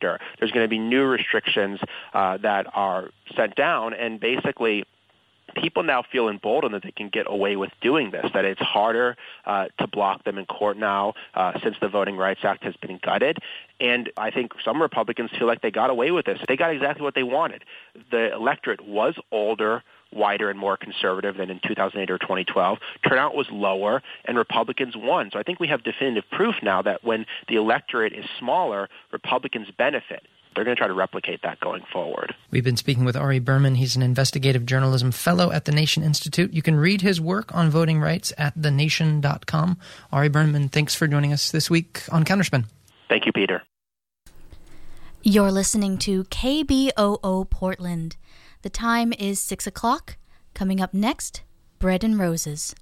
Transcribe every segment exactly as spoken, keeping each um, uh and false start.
year. There's going to be new restrictions uh, that are sent down, and basically people now feel emboldened that they can get away with doing this, that it's harder uh, to block them in court now uh, since the Voting Rights Act has been gutted. And I think some Republicans feel like they got away with this. They got exactly what they wanted. The electorate was older, wider, and more conservative than in two thousand eight or twenty twelve. Turnout was lower, and Republicans won. So I think we have definitive proof now that when the electorate is smaller, Republicans benefit. They're going to try to replicate that going forward. We've been speaking with Ari Berman. He's an investigative journalism fellow at the Nation Institute. You can read his work on voting rights at the nation dot com. Ari Berman, thanks for joining us this week on Counterspin. Thank you, Peter. You're listening to K B O O Portland. The time is six o'clock. Coming up next, Bread and Roses.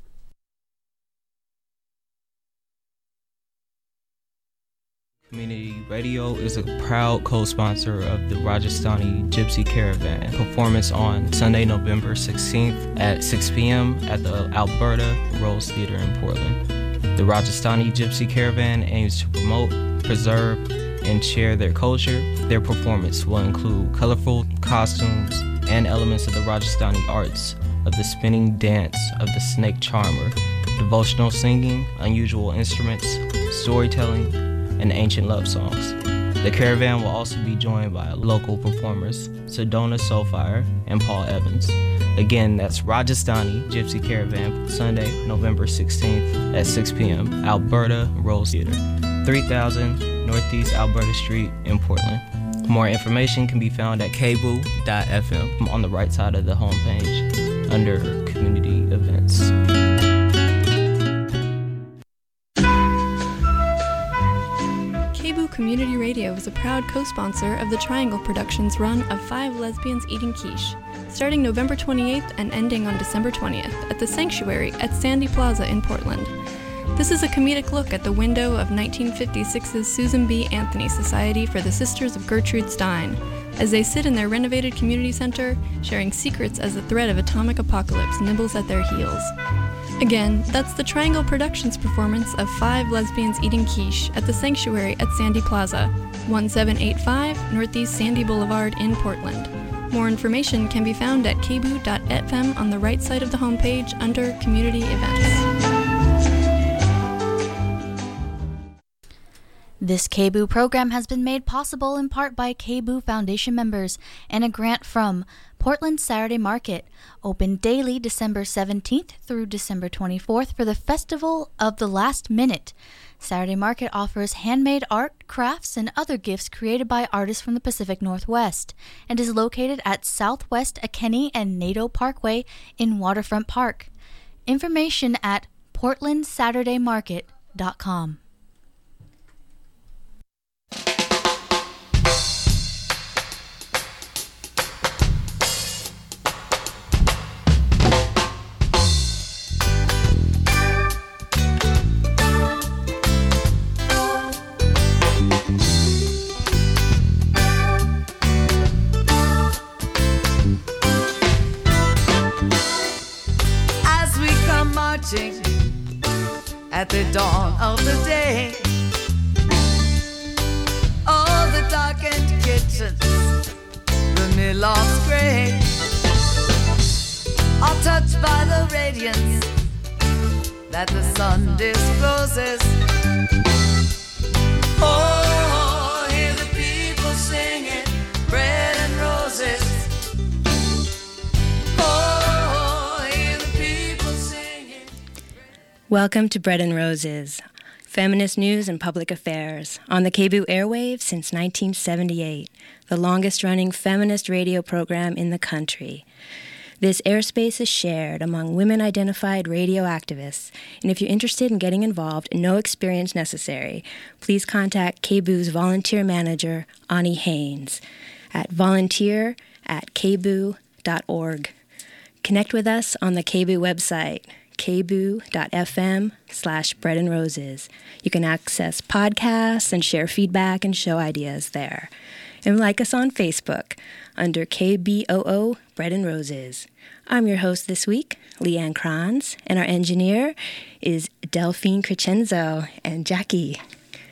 Community Radio is a proud co-sponsor of the Rajasthani Gypsy Caravan performance on Sunday, November sixteenth at six p.m. at the Alberta Rose Theatre in Portland. The Rajasthani Gypsy Caravan aims to promote, preserve, and share their culture. Their performance will include colorful costumes and elements of the Rajasthani arts, of the spinning dance of the snake charmer, devotional singing, unusual instruments, storytelling, and ancient love songs. The caravan will also be joined by local performers Sedona Soulfire and Paul Evans. Again, that's Rajasthani Gypsy Caravan, Sunday, November sixteenth at six p.m., Alberta Rose Theatre, three thousand Northeast Alberta Street in Portland. More information can be found at k b o dot f m on the right side of the homepage under Community Events. Community Radio is a proud co-sponsor of the Triangle Productions run of Five Lesbians Eating Quiche, starting November twenty-eighth and ending on December twentieth at the Sanctuary at Sandy Plaza in Portland. This is a comedic look at the window of nineteen fifty-six's Susan B. Anthony Society for the Sisters of Gertrude Stein, as they sit in their renovated community center, sharing secrets as the threat of atomic apocalypse nibbles at their heels. Again, that's the Triangle Productions performance of Five Lesbians Eating Quiche at the Sanctuary at Sandy Plaza, seventeen eighty-five Northeast Sandy Boulevard in Portland. More information can be found at k b o dot f m on the right side of the homepage under Community Events. This K B O O program has been made possible in part by K B O O Foundation members and a grant from Portland Saturday Market, open daily December seventeenth through December twenty-fourth for the Festival of the Last Minute. Saturday Market offers handmade art, crafts, and other gifts created by artists from the Pacific Northwest and is located at Southwest Akeni and Nadeau Parkway in Waterfront Park. Information at portland saturday market dot com. At the dawn of the day, all the darkened kitchens, the mill-lofts gray, are touched by the radiance that the sun discloses. Oh, hear the people singing bread and roses. Welcome to Bread and Roses, feminist news and public affairs, on the K B O O airwaves since nineteen seventy-eight, the longest-running feminist radio program in the country. This airspace is shared among women-identified radio activists, and if you're interested in getting involved, no experience necessary, please contact K B O O's volunteer manager, Ani Haynes, at volunteer at k b o dot org. Connect with us on the K B O O website, k b o dot f m slash bread and roses. You can access podcasts and share feedback and show ideas there. And like us on Facebook under K B O O Bread and Roses. I'm your host this week, Leanne Kranz, and our engineer is Delphine Crescenzo and Jackie.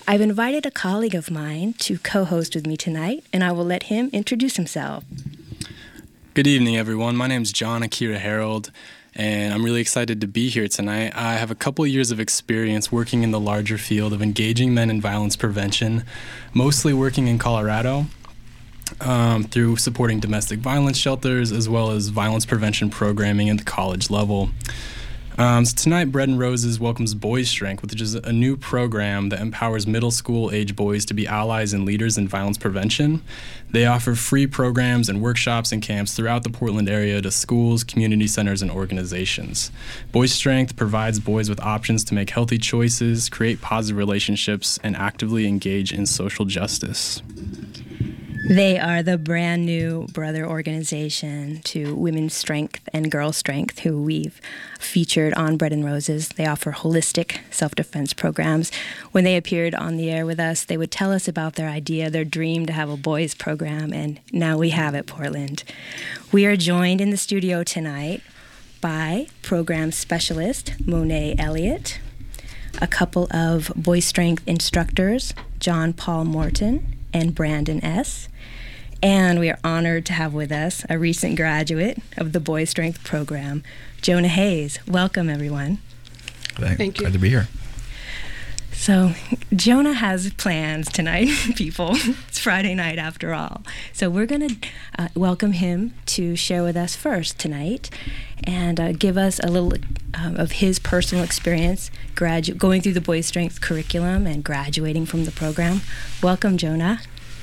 I've invited a colleague of mine to co-host with me tonight, and I will let him introduce himself. Good evening, everyone. My name is John Akira Harold, and I'm really excited to be here tonight. I have a couple years of experience working in the larger field of engaging men in violence prevention, mostly working in Colorado um, through supporting domestic violence shelters as well as violence prevention programming at the college level. Um, so tonight, Bread and Roses welcomes Boys Strength, which is a new program that empowers middle school age boys to be allies and leaders in violence prevention. They offer free programs and workshops and camps throughout the Portland area to schools, community centers, and organizations. Boys Strength provides boys with options to make healthy choices, create positive relationships, and actively engage in social justice. They are the brand new brother organization to Women's Strength and Girl Strength, who we've featured on Bread and Roses. They offer holistic self-defense programs. When they appeared on the air with us, they would tell us about their idea, their dream to have a boys program, and now we have it, Portland. We are joined in the studio tonight by program specialist Monet Elliott, a couple of Boys Strength instructors, John Paul Morton and Brandon S., and we are honored to have with us a recent graduate of the Boys Strength program, Jonah Hayes. Welcome, everyone. Thank, Thank you. Glad to be here. So, Jonah has plans tonight, people. It's Friday night after all. So we're going to uh, welcome him to share with us first tonight and uh, give us a little uh, of his personal experience gradu- going through the Boys Strength curriculum and graduating from the program. Welcome, Jonah.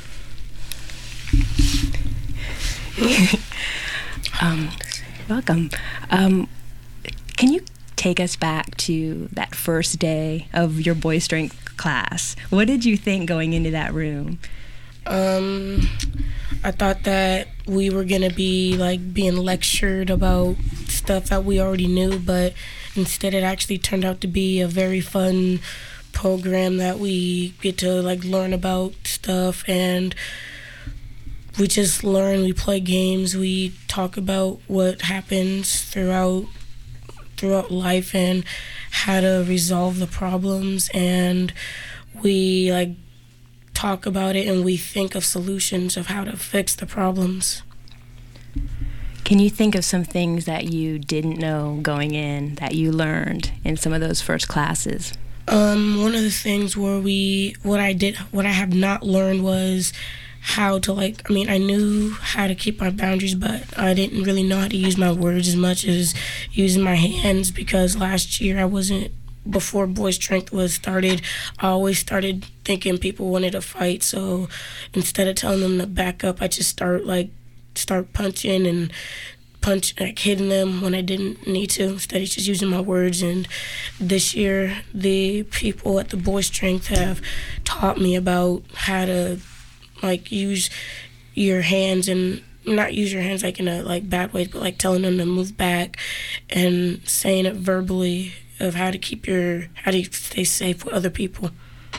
um, welcome. Um, can you take us back to that first day of your Boys Strength class? What did you think going into that room? Um, I thought that we were gonna be like being lectured about stuff that we already knew, but instead it actually turned out to be a very fun program that we get to like learn about stuff, and we just learn, we play games, we talk about what happens throughout throughout life and how to resolve the problems, and we like talk about it and we think of solutions of how to fix the problems. Can you think of some things that you didn't know going in that you learned in some of those first classes? Um, one of the things where we, what I did, what I have not learned was how to like, I mean, I knew how to keep my boundaries, but I didn't really know how to use my words as much as using my hands, because last year I wasn't, before Boys Strength was started, I always started thinking people wanted to fight, so instead of telling them to back up, I just start like, start punching and punch, like hitting them when I didn't need to, instead of just using my words. And this year, the people at the Boys Strength have taught me about how to like use your hands, and not use your hands like in a like bad way, but like telling them to move back and saying it verbally of how to keep your, how to stay safe with other people.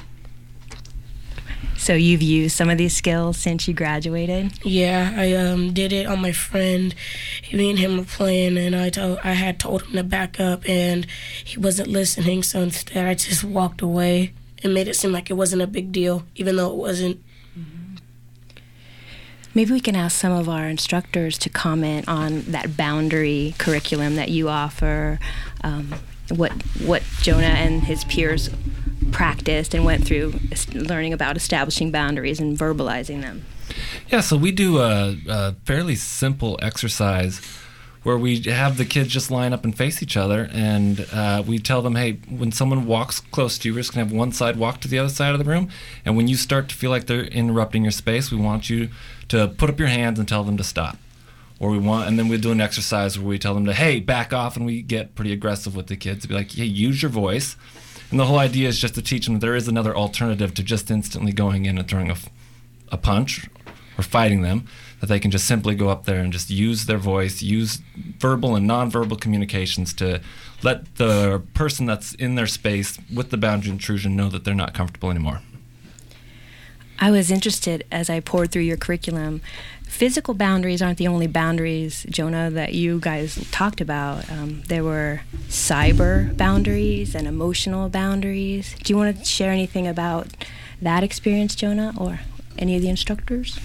So you've used some of these skills since you graduated? Yeah, I um, did it on my friend. Me and him were playing, and I told, I had told him to back up, and he wasn't listening, so instead I just walked away and made it seem like it wasn't a big deal, even though it wasn't. Maybe we can ask some of our instructors to comment on that boundary curriculum that you offer, um, what what Jonah and his peers practiced and went through learning about establishing boundaries and verbalizing them. Yeah, so we do a, a fairly simple exercise where we have the kids just line up and face each other, and uh, we tell them, hey, when someone walks close to you, we're just going to have one side walk to the other side of the room, and when you start to feel like they're interrupting your space, we want you to put up your hands and tell them to stop. Or we want, and then we do an exercise where we tell them to, hey, back off, and we get pretty aggressive with the kids to be like, hey, use your voice. And the whole idea is just to teach them that there is another alternative to just instantly going in and throwing a, a punch or fighting them, that they can just simply go up there and just use their voice, use verbal and nonverbal communications to let the person that's in their space with the boundary intrusion know that they're not comfortable anymore. I was interested as I poured through your curriculum. Physical boundaries aren't the only boundaries, Jonah, that you guys talked about. Um, there were cyber boundaries and emotional boundaries. Do you want to share anything about that experience, Jonah, or any of the instructors?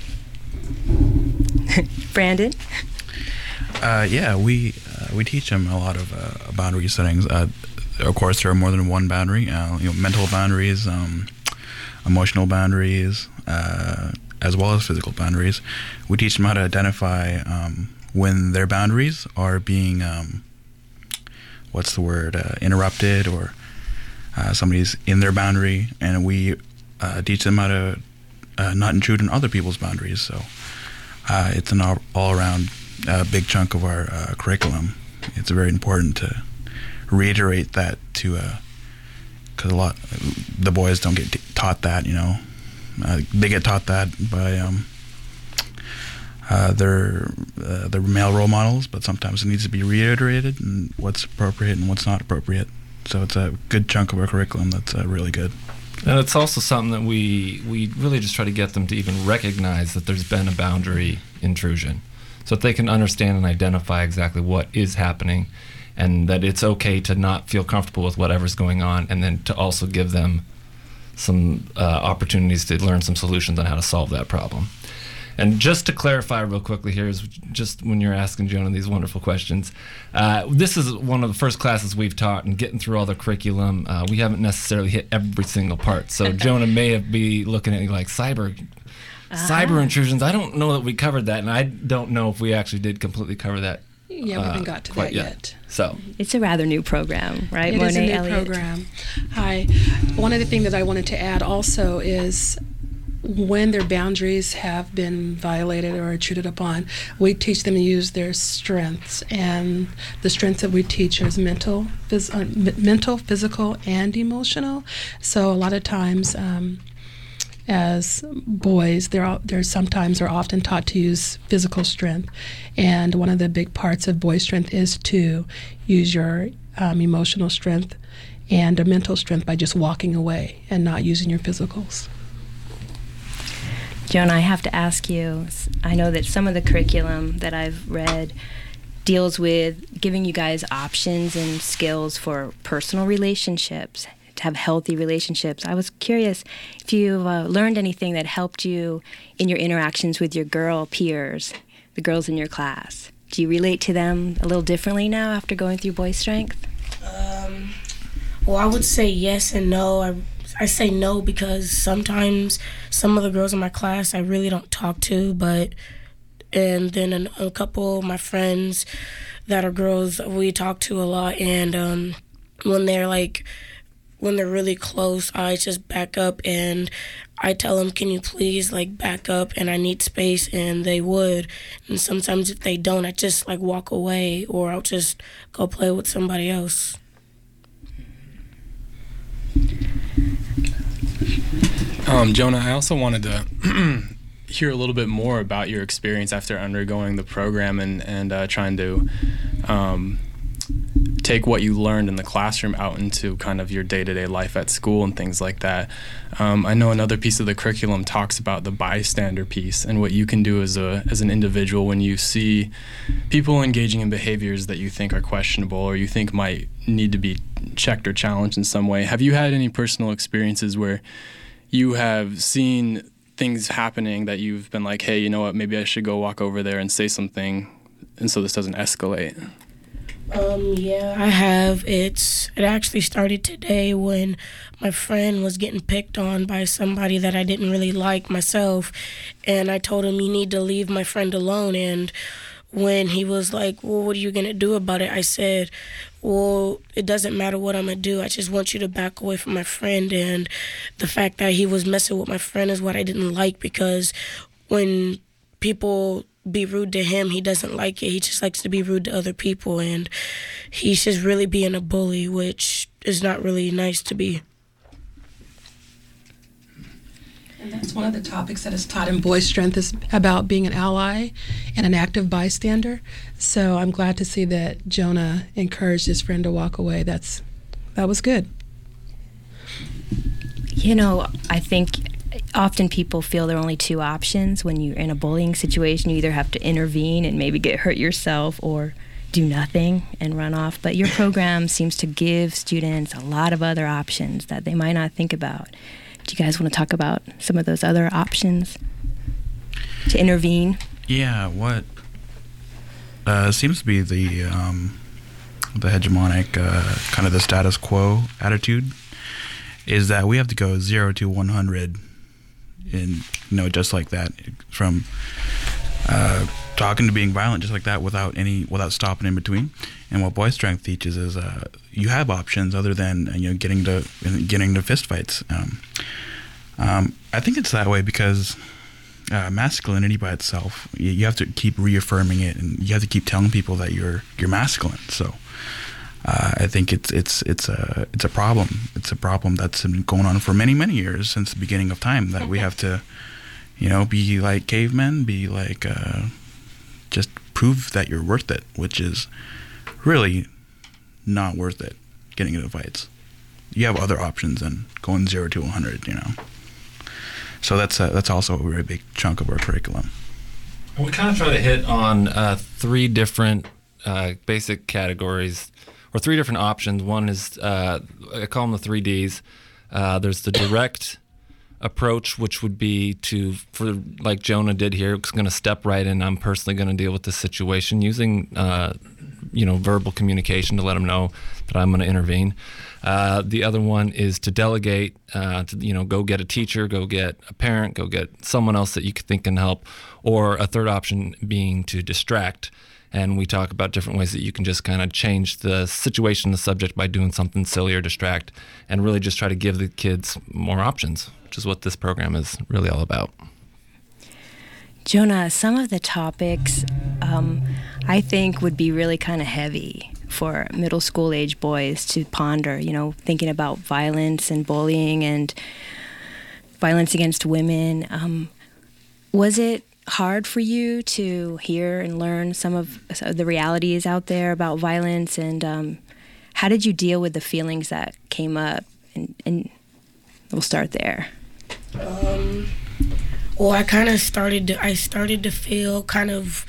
Brandon? Uh, yeah, we uh, we teach them a lot of uh, boundary settings. Uh, of course, there are more than one boundary. Uh, you know, mental boundaries, um, emotional boundaries, uh, as well as physical boundaries. We teach them how to identify um, when their boundaries are being, um, what's the word, uh, interrupted, or uh, somebody's in their boundary, and we uh, teach them how to uh, not intrude on other people's boundaries. So uh, it's an all, all-around uh, big chunk of our uh, curriculum. It's very important to reiterate that to, because uh, a lot, the boys don't get t- taught that, you know. Uh, they get taught that by um, uh, their uh, their male role models, but sometimes it needs to be reiterated and what's appropriate and what's not appropriate. So it's a good chunk of our curriculum that's uh, really good. And it's also something that we we really just try to get them to even recognize that there's been a boundary intrusion, so that they can understand and identify exactly what is happening, and that it's okay to not feel comfortable with whatever's going on, and then to also give them some uh, opportunities to learn some solutions on how to solve that problem. And just to clarify real quickly here, is just when you're asking Jonah these wonderful questions, uh, this is one of the first classes we've taught, and getting through all the curriculum, uh, we haven't necessarily hit every single part. So Jonah may have be looking at you like cyber uh-huh. cyber intrusions. I don't know that we covered that, and I don't know if we actually did completely cover that. Yeah, we haven't got to that yet. yet. So it's a rather new program, right? It Monet is a new Elliott? program. Hi. One other thing that I wanted to add also is when their boundaries have been violated or intruded upon, we teach them to use their strengths, and the strengths that we teach is mental, phys- uh, m- mental, physical, and emotional. So a lot of times, um, as boys, they're they're sometimes are often taught to use physical strength, and one of the big parts of boy strength is to use your um, emotional strength and a mental strength by just walking away and not using your physicals. Jonah, I have to ask you, I know that some of the curriculum that I've read deals with giving you guys options and skills for personal relationships, to have healthy relationships. I was curious if you've uh, learned anything that helped you in your interactions with your girl peers, the girls in your class. Do you relate to them a little differently now after going through Boy Strength? Um, well, I would say yes and no. I, I say no because sometimes some of the girls in my class I really don't talk to, but and then a, a couple of my friends that are girls we talk to a lot, and um, when they're like, when they're really close, I just back up and I tell them, can you please like back up, and I need space, and they would. And sometimes if they don't, I just like walk away, or I'll just go play with somebody else. Um, Jonah, I also wanted to hear a little bit more about your experience after undergoing the program and, and uh, trying to um, take what you learned in the classroom out into kind of your day-to-day life at school and things like that. Um, I know another piece of the curriculum talks about the bystander piece and what you can do as a as an individual when you see people engaging in behaviors that you think are questionable or you think might need to be checked or challenged in some way. Have you had any personal experiences where you have seen things happening that you've been like, hey, you know what, maybe I should go walk over there and say something and so this doesn't escalate? Um, yeah, I have. It's it actually started today when my friend was getting picked on by somebody that I didn't really like myself, and I told him, you need to leave my friend alone. And when he was like, well, what are you gonna do about it? I said, well, it doesn't matter what I'm gonna do. I just want you to back away from my friend. And the fact that he was messing with my friend is what I didn't like, because when people be rude to him, he doesn't like it. He just likes to be rude to other people, and he's just really being a bully, which is not really nice to be. And that's one of the topics that is taught in Boy Strength, is about being an ally and an active bystander. So I'm glad to see that Jonah encouraged his friend to walk away. That's that was good. You know, I think often people feel there are only two options when you're in a bullying situation. You either have to intervene and maybe get hurt yourself, or do nothing and run off. But your program seems to give students a lot of other options that they might not think about. Do you guys want to talk about some of those other options to intervene? Yeah, what uh, seems to be the um, the hegemonic uh, kind of the status quo attitude is that we have to go zero to one hundred, in you know just like that, from uh, talking to being violent, just like that, without any without stopping in between. And what Boy Strength teaches is uh, you have options other than you know getting to getting to fistfights. Um, um, I think it's that way because uh, masculinity by itself, you, you have to keep reaffirming it, and you have to keep telling people that you're you're masculine. So uh, I think it's it's it's a it's a problem. It's a problem that's been going on for many many years since the beginning of time. That we have to, you know, be like cavemen, be like uh, just prove that you're worth it, which is really not worth it. Getting into fights, you have other options than going zero to one hundred. You know. So that's uh, that's also a very big chunk of our curriculum. We kind of try to hit on uh, three different uh, basic categories, or three different options. One is, uh, I call them the three Ds. Uh, there's the direct approach, which would be to, for like Jonah did here, it's going to step right in. I'm personally going to deal with this situation using, uh, you know, verbal communication to let them know that I'm going to intervene. Uh, the other one is to delegate, uh, to, you know, go get a teacher, go get a parent, go get someone else that you could think can help. Or a third option being to distract. And we talk about different ways that you can just kind of change the situation, the subject, by doing something silly or distract, and really just try to give the kids more options, which is what this program is really all about. Jonah, some of the topics um, I think would be really kind of heavy for middle school age boys to ponder, you know, thinking about violence and bullying and violence against women. Um, was it hard for you to hear and learn some of the realities out there about violence, and um, how did you deal with the feelings that came up? And, and we'll start there. Um, well, I kind of started to, I started to feel kind of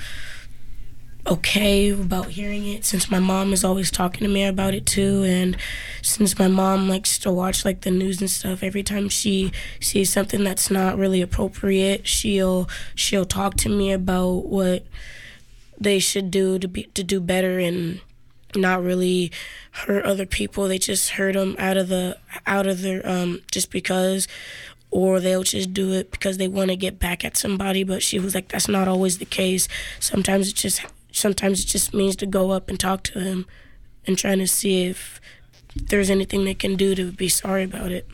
okay about hearing it, since my mom is always talking to me about it too, and since my mom likes to watch like the news and stuff, every time she sees something that's not really appropriate, she'll she'll talk to me about what they should do to be to do better and not really hurt other people. They just hurt them out of the out of their um just because, or they'll just do it because they want to get back at somebody. But she was like, that's not always the case. Sometimes it just sometimes it just means to go up and talk to them and trying to see if there's anything they can do to be sorry about it.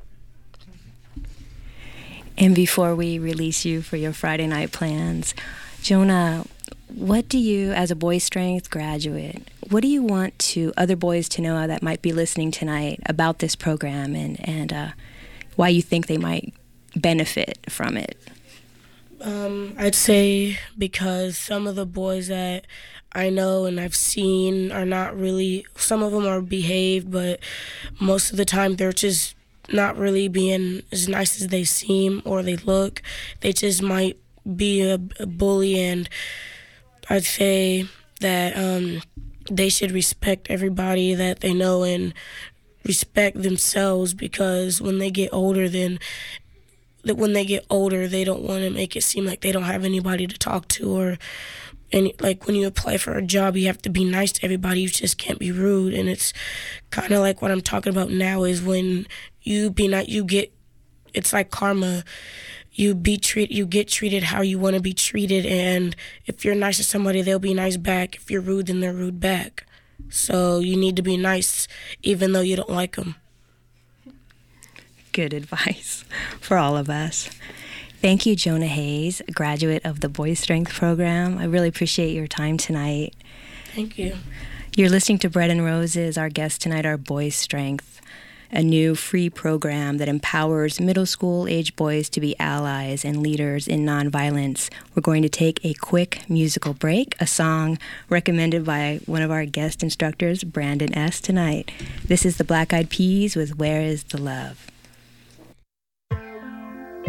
And before we release you for your Friday night plans, Jonah, what do you, as a Boy Strength graduate, what do you want to other boys to know that might be listening tonight about this program, and, and uh, why you think they might benefit from it? Um, I'd say because some of the boys that I know and I've seen are not really, some of them are behaved, but most of the time they're just not really being as nice as they seem or they look. They just might be a, a bully, and I'd say that um, they should respect everybody that they know and respect themselves, because when they get older, then that when they get older, they don't want to make it seem like they don't have anybody to talk to, or any, like when you apply for a job, you have to be nice to everybody. You just can't be rude. And it's kind of like what I'm talking about now is when you be not, you get, it's like karma. You be treat, you get treated how you want to be treated, and if you're nice to somebody, they'll be nice back. If you're rude, then they're rude back. So you need to be nice, even though you don't like them. Good advice for all of us. Thank you, Jonah Hayes, a graduate of the Boy Strength program. I really appreciate your time tonight. Thank you. You're listening to Bread and Roses. Our guests tonight are Boy Strength, a new free program that empowers middle school age boys to be allies and leaders in nonviolence. We're going to take a quick musical break, a song recommended by one of our guest instructors, Brandon S., tonight. This is the Black Eyed Peas with Where Is the Love?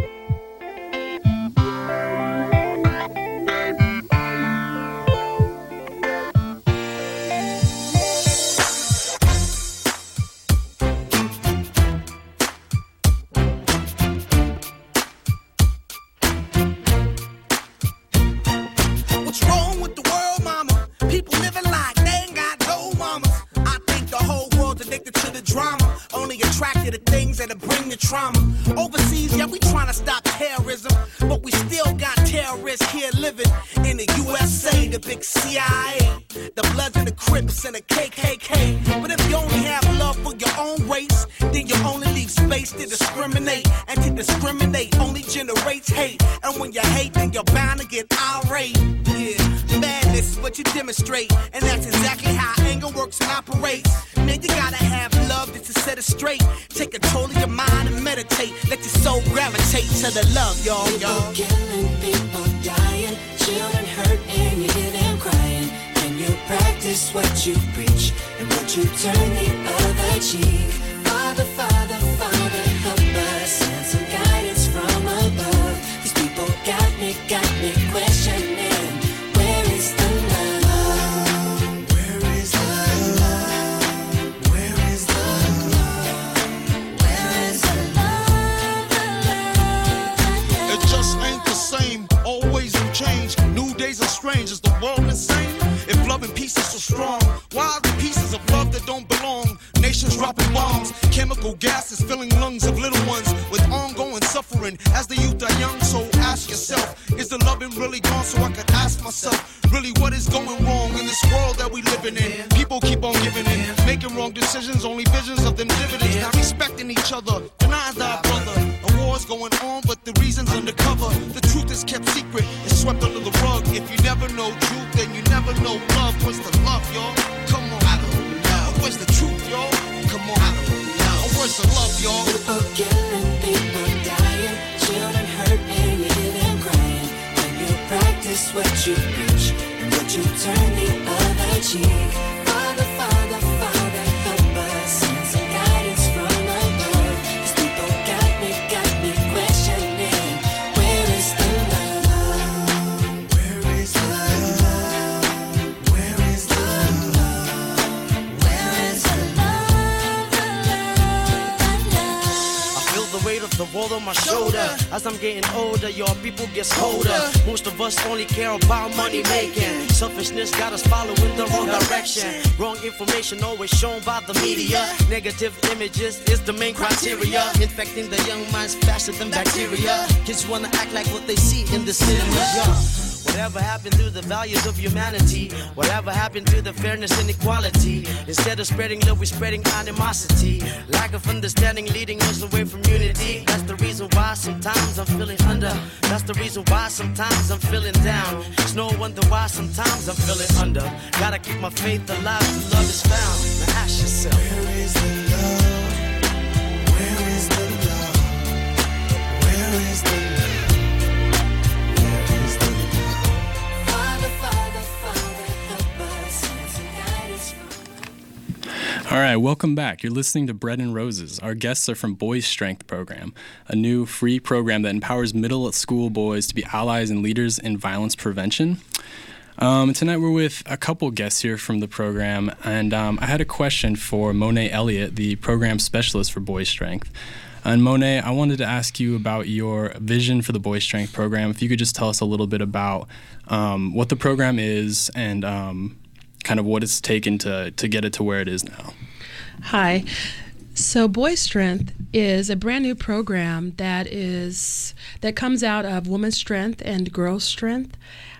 that'll bring the trauma. Overseas, yeah, we trying to stop terrorism, but we still got terrorists here living in the U S A, the big C I A, the Bloods and the Crips and the K K K. But if you only have love for your own race, then you only leave space to discriminate. And to discriminate only generates hate. And when you hate, then you're bound to get irate. Yeah, madness is what you demonstrate. And that's exactly how anger works and operates. Man, you gotta have love just to set it straight. Take control of your mind and meditate. Let your soul gravitate to the love, y'all, y'all. People killing, people dying, children hurt and you hear them crying. When you practice what you preach and what you turn the other cheek. Father, Father, Father, help us. Send some guidance from above. These people got me, got me questioning. Where is the love? Where is the love? Where is the love? Where is the love? The love, the love? It just ain't the same. Always new change. New days are strange. Is the world insane? If love and peace is so strong, why are the pieces of love that don't belong? Nations dropping bombs, chemical gases filling lungs of little ones with ongoing suffering as the youth are young. So ask yourself, is the loving really gone? So I could ask myself, really what is going wrong in this world that we living in? People keep on giving in, making wrong decisions, only visions of them dividends. Not respecting each other, denying thy brother. A war's going on, but the reason's undercover. The truth is kept secret, it's swept under the rug. If you never know truth, then you never know love. Where's the love, y'all? Come on, I don't know. Where's the truth, y'all? Come on, I don't know. Where's the love, y'all? People killing, people dying, children hurt and you hear them crying. When you practice what you preach and what you turn the other cheek. Father, Father, Father, help us. Send some guidance from above. These people got me, got me questioning. Where is the love? Where is the love? Where is the love? Where is the love? The love, the love. I feel the weight of the world on my shoulder. As I'm getting older, your people get colder. Most of us only care about money making. Selfishness got us following the wrong direction. Wrong information always shown by the media. Negative images is the main criteria. Infecting the young minds faster than bacteria. Kids wanna act like what they see in the cinemas. Yeah. Whatever happened to the values of humanity? Whatever happened to the fairness and equality? Instead of spreading love, we're spreading animosity. Lack of understanding leading us away from unity. That's the reason why sometimes I'm feeling under. That's the reason why sometimes I'm feeling down. It's no wonder why sometimes I'm feeling under. Gotta keep my faith alive till love is found. Now ask yourself, where is the love? Where is the love? Where is the love? All right, welcome back. You're listening to Bread and Roses. Our guests are from Boys Strength Program, a new free program that empowers middle school boys to be allies and leaders in violence prevention. Um, tonight we're with a couple guests here from the program, and um, I had a question for Monet Elliott, the program specialist for Boys Strength. And Monet, I wanted to ask you about your vision for the Boys Strength Program. If you could just tell us a little bit about um, what the program is and um, kind of what it's taken to, to get it to where it is now. Hi. So Boys Strength is a brand new program that is that comes out of Women's Strength and Girls Strength.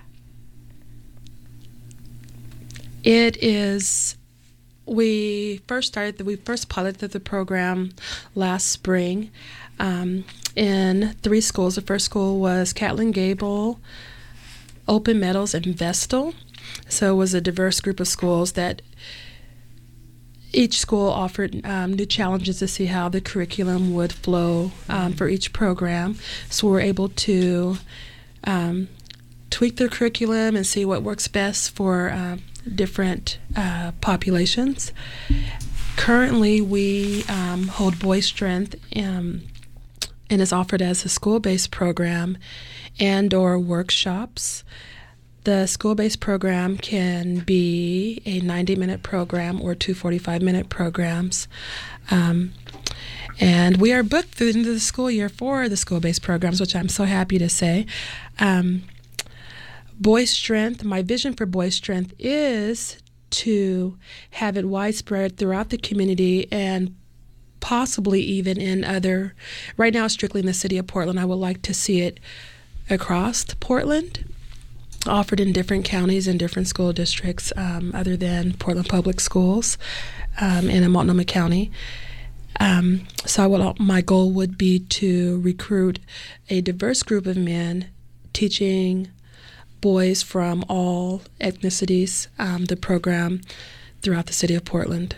It is we first started the, we first piloted the program last spring um, in three schools. The first school was Catlin Gable, Open Meadows, and Vestal. So it was a diverse group of schools that each school offered um, new challenges to see how the curriculum would flow um, for each program. So we're able to um, tweak their curriculum and see what works best for uh, different uh, populations. Currently, we um, hold Boys Strength um, and is offered as a school-based program and or workshops. The school-based program can be a ninety-minute program or two forty-five-minute programs. Um, and we are booked through the end of the school year for the school-based programs, which I'm so happy to say. Um, Boys Strength, my vision for Boys Strength is to have it widespread throughout the community and possibly even in other, right now strictly in the city of Portland. I would like to see it across Portland, offered in different counties and different school districts um, other than Portland Public Schools um, and in Multnomah County. Um, so I would, my goal would be to recruit a diverse group of men teaching boys from all ethnicities um, the program throughout the city of Portland.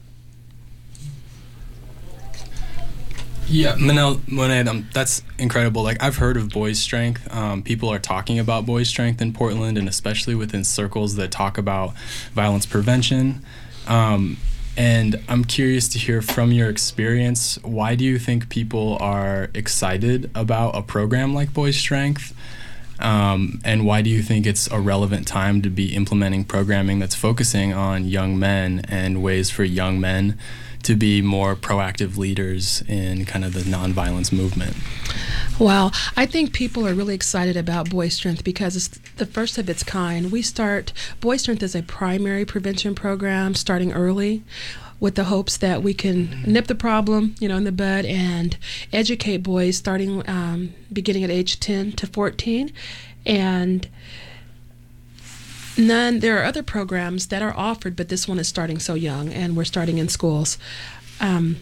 Yeah, Manel, Monet, um, that's incredible. Like, I've heard of Boys Strength. Um, people are talking about Boys Strength in Portland, and especially within circles that talk about violence prevention. Um, and I'm curious to hear from your experience, why do you think people are excited about a program like Boys Strength? Um, and why do you think it's a relevant time to be implementing programming that's focusing on young men and ways for young men to be more proactive leaders in kind of the nonviolence movement? Well, I think people are really excited about Boys Strength because it's the first of its kind. We start, Boys Strength is a primary prevention program starting early with the hopes that we can nip the problem, you know, in the bud and educate boys starting, um, beginning at age ten to fourteen. And none, there are other programs that are offered, but this one is starting so young, and we're starting in schools. Um,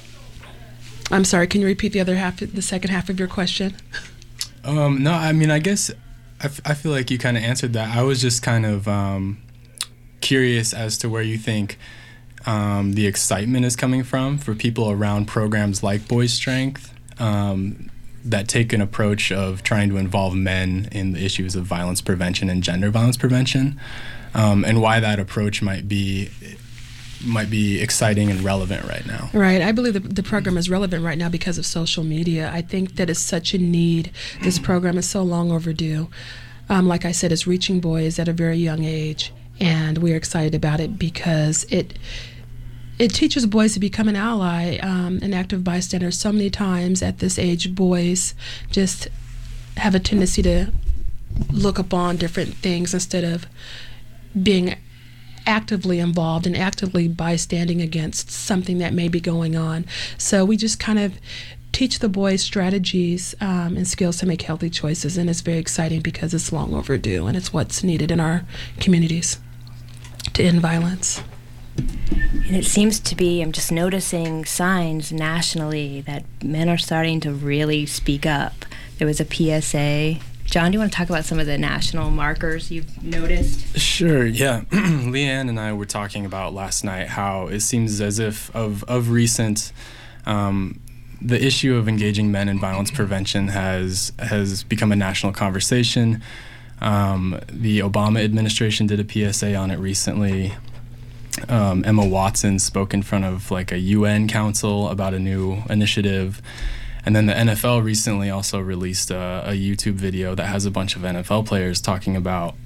I'm sorry, can you repeat the other half, the second half of your question? Um, no, I mean, I guess I, f- I feel like you kind of answered that. I was just kind of um, curious as to where you think um, the excitement is coming from for people around programs like Boys Strength um, that take an approach of trying to involve men in the issues of violence prevention and gender violence prevention, um, and why that approach might be might be exciting and relevant right now. Right. I believe the, the program is relevant right now because of social media. I think that is such a need. This program is so long overdue. Um, like I said, it's reaching boys at a very young age, and we're excited about it because it it teaches boys to become an ally, um, an active bystander. So many times at this age, boys just have a tendency to look upon different things instead of being actively involved and actively bystanding against something that may be going on. So we just kind of teach the boys strategies um, and skills to make healthy choices, and it's very exciting because it's long overdue and it's what's needed in our communities to end violence. And it seems to be, I'm just noticing signs nationally that men are starting to really speak up. There was a P S A. John, do you want to talk about some of the national markers you've noticed? Sure, yeah. Leanne and I were talking about last night how it seems as if of, of recent, um, the issue of engaging men in violence prevention has has become a national conversation. Um, the Obama administration did a P S A on it recently. Um, Emma Watson spoke in front of like a U N council about a new initiative. And then the N F L recently also released a, a YouTube video that has a bunch of N F L players talking about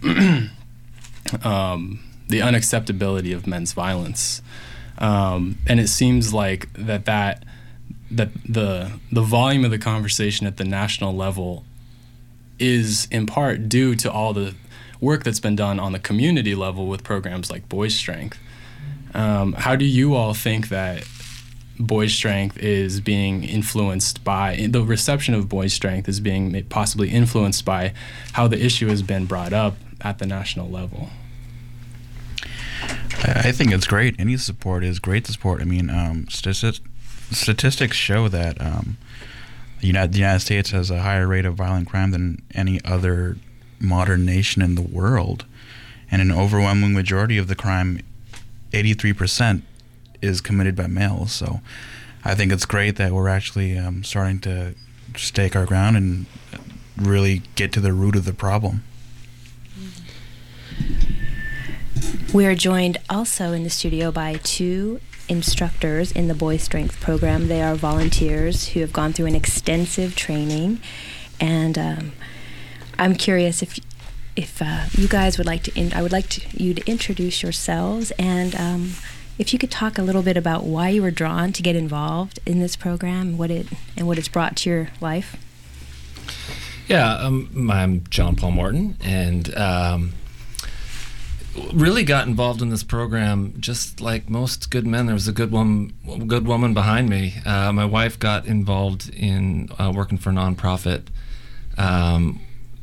um, the unacceptability of men's violence. Um, and it seems like that that that the the volume of the conversation at the national level is in part due to all the work that's been done on the community level with programs like Boys Strength. Um, how do you all think that Boys Strength is being influenced by, the reception of Boys Strength is being possibly influenced by how the issue has been brought up at the national level? I think it's great. Any support is great support. I mean, um, statistics, statistics show that um, the, United, the United States has a higher rate of violent crime than any other modern nation in the world. And an overwhelming majority of the crime, eighty-three percent, is committed by males. So I think it's great that we're actually um, starting to stake our ground and really get to the root of the problem. We are joined also in the studio by two instructors in the Boys Strength program. They are volunteers who have gone through an extensive training, and um, I'm curious if if uh, you guys would like to. In, I would like to, you to introduce yourselves, and um, if you could talk a little bit about why you were drawn to get involved in this program, what it and what it's brought to your life. Yeah, um, I'm John Paul Morton, and um, really got involved in this program just like most good men. There was a good woman, good woman behind me. Uh, my wife got involved in uh, working for a nonprofit um,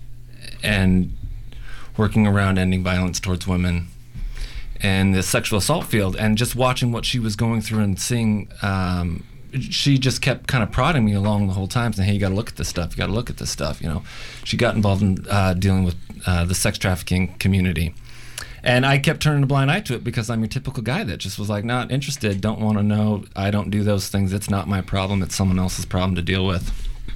and working around ending violence towards women and the sexual assault field, and just watching what she was going through and seeing. Um, she just kept kind of prodding me along the whole time, saying, hey, you got to look at this stuff, you got to look at this stuff, you know. She got involved in uh, dealing with uh, the sex trafficking community. And I kept turning a blind eye to it because I'm your typical guy that just was like, not interested, don't want to know, I don't do those things, it's not my problem, it's someone else's problem to deal with.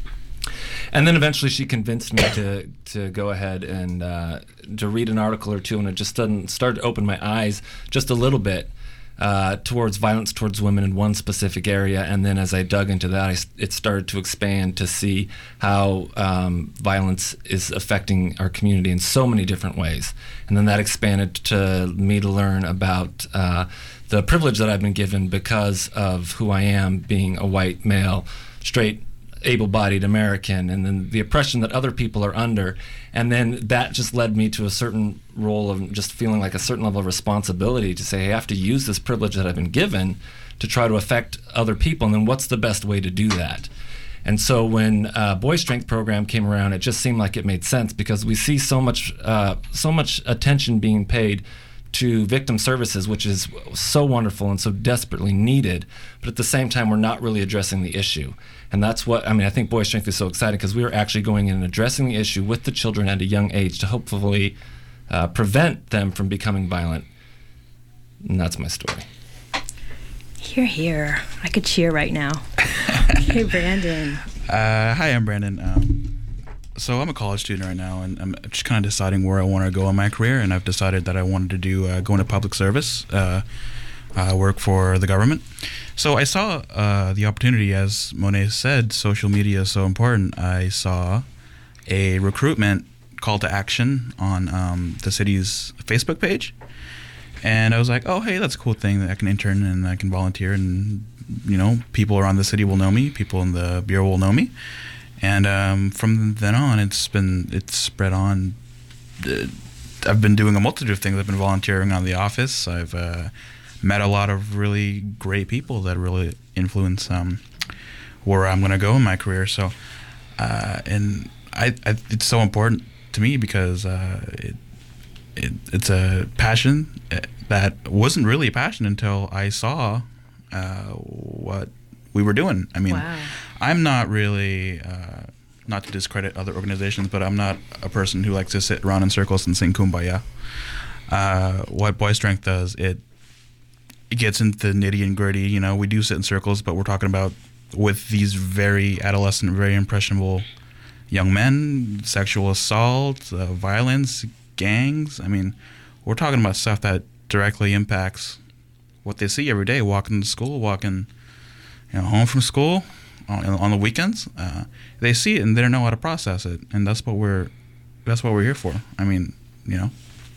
And then eventually she convinced me to to go ahead and uh, to read an article or two, and it just didn't start to open my eyes just a little bit uh, towards violence towards women in one specific area. And then as I dug into that, I, it started to expand to see how um, violence is affecting our community in so many different ways. And then that expanded to me to learn about uh, the privilege that I've been given because of who I am, being a white male, straight, able-bodied American, and then the oppression that other people are under. And then that just led me to a certain role of just feeling like a certain level of responsibility to say, hey, I have to use this privilege that I've been given to try to affect other people, and then what's the best way to do that? And so when uh, Boy Strength program came around, it just seemed like it made sense because we see so much, uh, so much attention being paid to victim services, which is so wonderful and so desperately needed, but at the same time, we're not really addressing the issue. And that's what, I mean, I think Boy Strength is so exciting because we are actually going in and addressing the issue with the children at a young age to hopefully uh, prevent them from becoming violent. And that's my story. Hear, hear. I could cheer right now. Hey, Brandon. Uh, hi, I'm Brandon. Um, so I'm a college student right now, and I'm just kind of deciding where I want to go in my career, and I've decided that I wanted to do uh, go into public service, uh, uh, work for the government. So I saw uh, the opportunity, as Monet said, social media is so important. I saw a recruitment call to action on um, the city's Facebook page, and I was like, oh, hey, that's a cool thing that I can intern and I can volunteer, and, you know, people around the city will know me, people in the bureau will know me. And um, from then on, it's been it's spread on. I've been doing a multitude of things. I've been volunteering on the office. I've uh, met a lot of really great people that really influence um, where I'm going to go in my career. So, uh, and I, I, it's so important to me because uh, it, it it's a passion that wasn't really a passion until I saw uh, what we were doing. I mean, wow. I'm not really, uh, not to discredit other organizations, but I'm not a person who likes to sit around in circles and sing Kumbaya. Uh, what Boy Strength does, it it gets into the nitty and gritty. You know, we do sit in circles, but we're talking about with these very adolescent, very impressionable young men, sexual assault, uh, violence, gangs. I mean, we're talking about stuff that directly impacts what they see every day, walking to school, walking you know, home from school, on, on the weekends. Uh, they see it and they don't know how to process it, and that's what we're that's what we're here for. I mean, you know.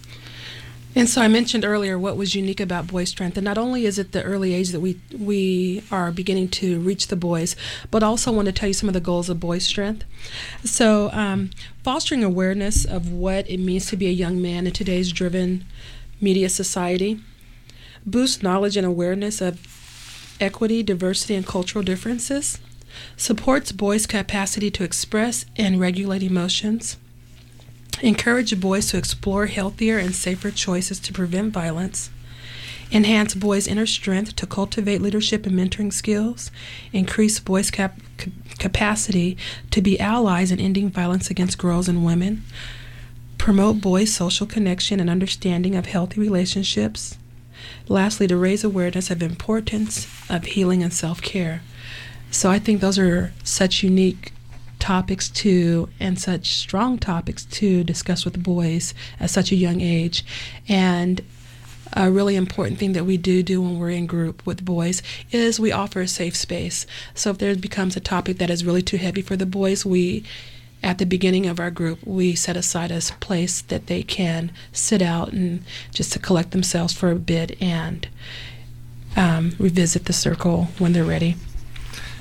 And so I mentioned earlier what was unique about Boy Strength, and not only is it the early age that we we are beginning to reach the boys, but also want to tell you some of the goals of Boy Strength. So um, fostering awareness of what it means to be a young man in today's driven media society, boost knowledge and awareness of equity, diversity, and cultural differences, supports boys' capacity to express and regulate emotions, encourage boys to explore healthier and safer choices to prevent violence, enhance boys' inner strength to cultivate leadership and mentoring skills, increase boys' cap- capacity to be allies in ending violence against girls and women, promote boys' social connection and understanding of healthy relationships, lastly, to raise awareness of the importance of healing and self-care. So I think those are such unique topics to, and such strong topics to discuss with boys at such a young age. And a really important thing that we do do when we're in group with boys is we offer a safe space. So if there becomes a topic that is really too heavy for the boys, we at the beginning of our group, we set aside a place that they can sit out and just to collect themselves for a bit and um, revisit the circle when they're ready.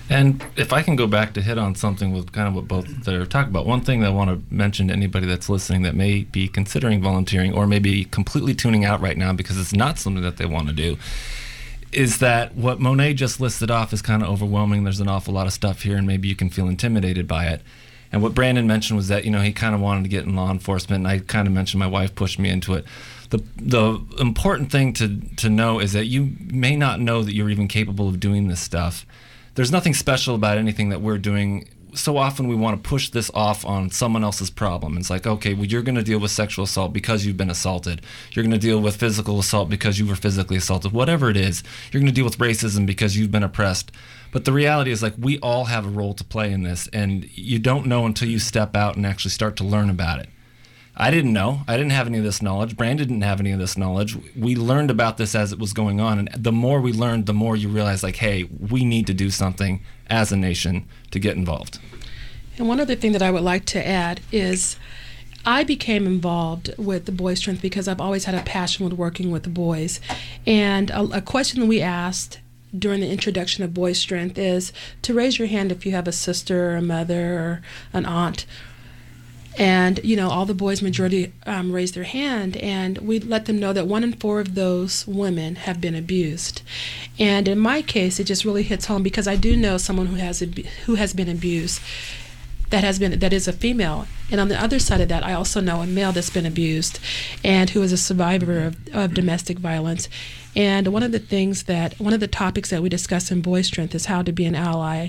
And if I can go back to hit on something with kind of what both they're talking about, one thing that I want to mention to anybody that's listening that may be considering volunteering or maybe completely tuning out right now because it's not something that they want to do, is that what Monet just listed off is kind of overwhelming. There's an awful lot of stuff here, and maybe you can feel intimidated by it. And what Brandon mentioned was that, you know, he kind of wanted to get in law enforcement, and I kind of mentioned my wife pushed me into it. The the important thing to, to know is that you may not know that you're even capable of doing this stuff. There's nothing special about anything that we're doing. So often we want to push this off on someone else's problem. It's like, okay, well, you're going to deal with sexual assault because you've been assaulted. You're going to deal with physical assault because you were physically assaulted. Whatever it is, you're going to deal with racism because you've been oppressed. But the reality is, like, we all have a role to play in this, and you don't know until you step out and actually start to learn about it. I didn't know. I didn't have any of this knowledge. Brandon didn't have any of this knowledge. We learned about this as it was going on, and the more we learned, the more you realize, like, hey, we need to do something as a nation to get involved. And one other thing that I would like to add is I became involved with the Boy Strength because I've always had a passion with working with the boys. And a, a question that we asked during the introduction of Boy Strength is to raise your hand if you have a sister or a mother or an aunt. And, you know, all the boys, majority, um, raised their hand, and we let them know that one in four of those women have been abused. And in my case, it just really hits home because I do know someone who has ab- who has been abused, that has been that is a female. And on the other side of that, I also know a male that's been abused and who is a survivor of, of domestic violence. And one of the things that, one of the topics that we discuss in Boy Strength is how to be an ally.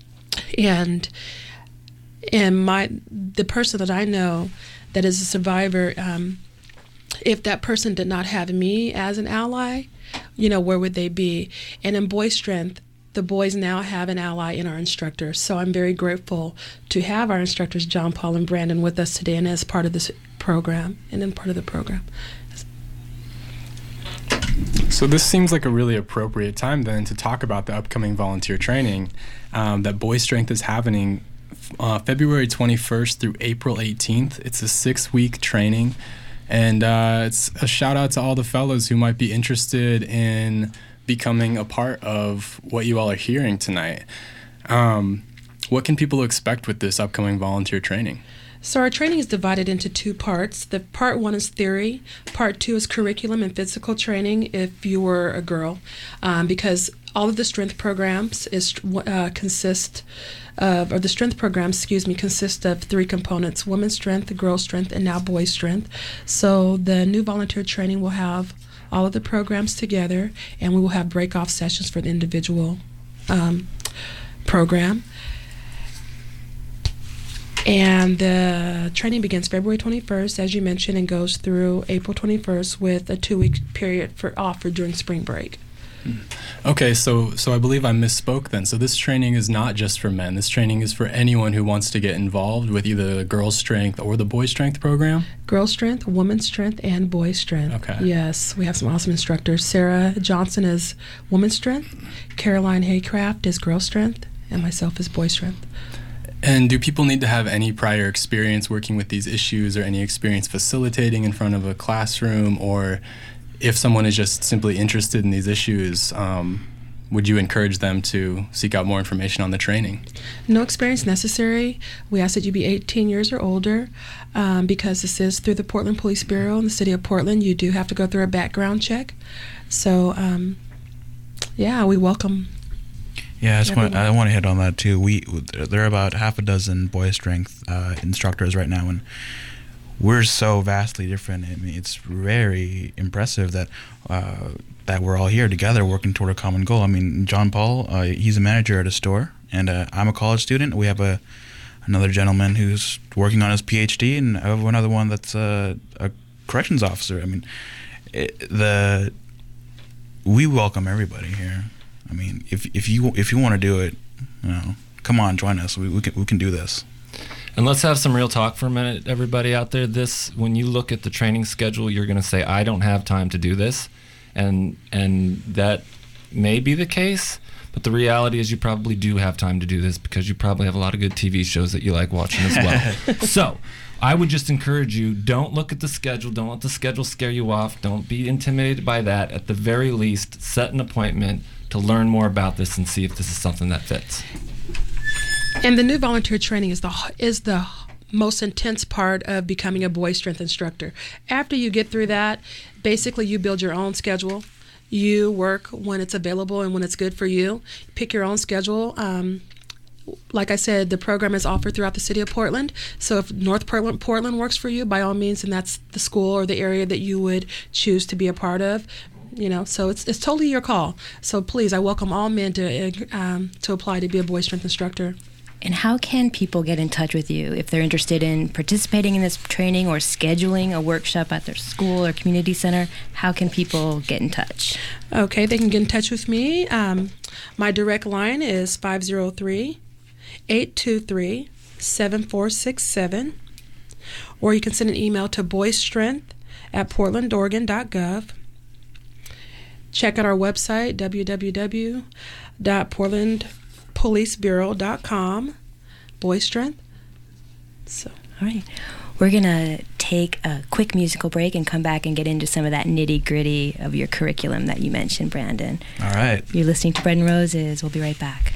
And And my the person that I know that is a survivor, um, if that person did not have me as an ally, you know, where would they be? And in Boy Strength, the boys now have an ally in our instructors. So I'm very grateful to have our instructors, John Paul and Brandon, with us today and as part of this program and then part of the program. So this seems like a really appropriate time then to talk about the upcoming volunteer training um, that Boy Strength is happening Uh, February twenty-first through April eighteenth. It's a six-week training, and uh, it's a shout-out to all the fellows who might be interested in becoming a part of what you all are hearing tonight. Um, what can people expect with this upcoming volunteer training? So our training is divided into two parts. The part one is theory. Part two is curriculum and physical training if you were a girl, um, because all of the strength programs is uh, consist of, or the strength programs, excuse me, consist of three components: women's strength, girl strength, and now boy strength. So the new volunteer training will have all of the programs together, and we will have break-off sessions for the individual um, program. And the training begins February twenty-first, as you mentioned, and goes through April twenty-first with a two-week period for offer during spring break. Okay, so so I believe I misspoke then. So this training is not just for men. This training is for anyone who wants to get involved with either the girls' strength or the boys' strength program? Girls' strength, women's strength, and boys' strength. Okay. Yes, we have some awesome instructors. Sarah Johnson is women's strength, Caroline Haycraft is girls' strength, and myself is boys' strength. And do people need to have any prior experience working with these issues or any experience facilitating in front of a classroom? Or if someone is just simply interested in these issues, um, would you encourage them to seek out more information on the training? No experience necessary. We ask that you be eighteen years or older um, because this is through the Portland Police Bureau in the city of Portland. You do have to go through a background check. So, um, yeah, we welcome. Yeah, I, just want, I want to hit on that too. We there are about half a dozen boy strength uh, instructors right now, and we're so vastly different. I mean, it's very impressive that uh, that we're all here together working toward a common goal. I mean, John Paul, uh, he's a manager at a store, and uh, I'm a college student. We have a another gentleman who's working on his P H D, and I have another one that's a, a corrections officer. I mean, it, the we welcome everybody here. I mean, if if you if you want to do it, you know, come on, join us. We we can we can do this. And let's have some real talk for a minute, everybody out there. This, when you look at the training schedule, you're going to say, "I don't have time to do this," and and that may be the case. But the reality is you probably do have time to do this because you probably have a lot of good T V shows that you like watching as well. So I would just encourage you, don't look at the schedule. Don't let the schedule scare you off. Don't be intimidated by that. At the very least, set an appointment to learn more about this and see if this is something that fits. And the new volunteer training is the is the most intense part of becoming a boy strength instructor. After you get through that, basically you build your own schedule. You work when it's available and when it's good for you. Pick your own schedule. Um, like I said, the program is offered throughout the city of Portland. So if North Portland, Portland works for you, by all means, and that's the school or the area that you would choose to be a part of. You know, so it's it's totally your call. So please, I welcome all men to um, to apply to be a boy strength instructor. And how can people get in touch with you if they're interested in participating in this training or scheduling a workshop at their school or community center? How can people get in touch? Okay, they can get in touch with me. Um, my direct line is five oh three, eight two three, seven four six seven. Or you can send an email to boystrength at portland oregon dot gov. Check out our website, w w w dot portland police bureau dot com. Boy Strength. So, all right. We're going to take a quick musical break and come back and get into some of that nitty-gritty of your curriculum that you mentioned, Brandon. All right. You're listening to Bread and Roses. We'll be right back.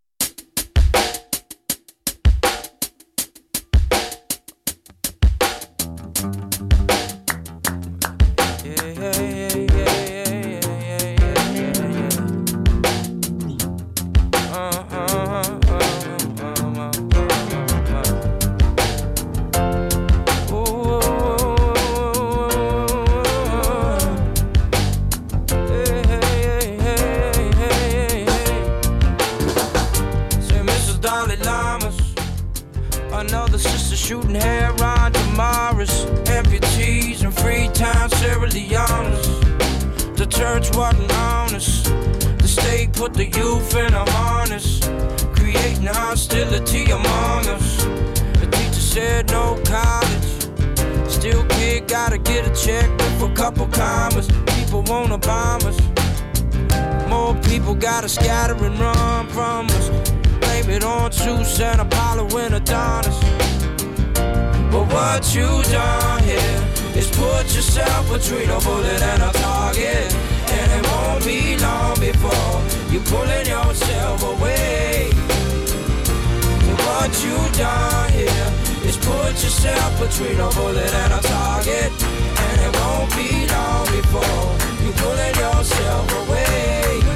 Shooting heroin tomorrows, amputees and Freetown Sierra Leone's. The church wasn't honest. The state put the youth in a harness, creating hostility among us. The teacher said no college. Still kid gotta get a check with a couple commas. People wanna bomb us. More people gotta scatter and run from us. Blame it on Zeus and Apollo and Adonis. But what you done here is put yourself between a bullet and a target. And it won't be long before you're pulling yourself away. But what you done here is put yourself between a bullet and a target. And it won't be long before you're pulling yourself away.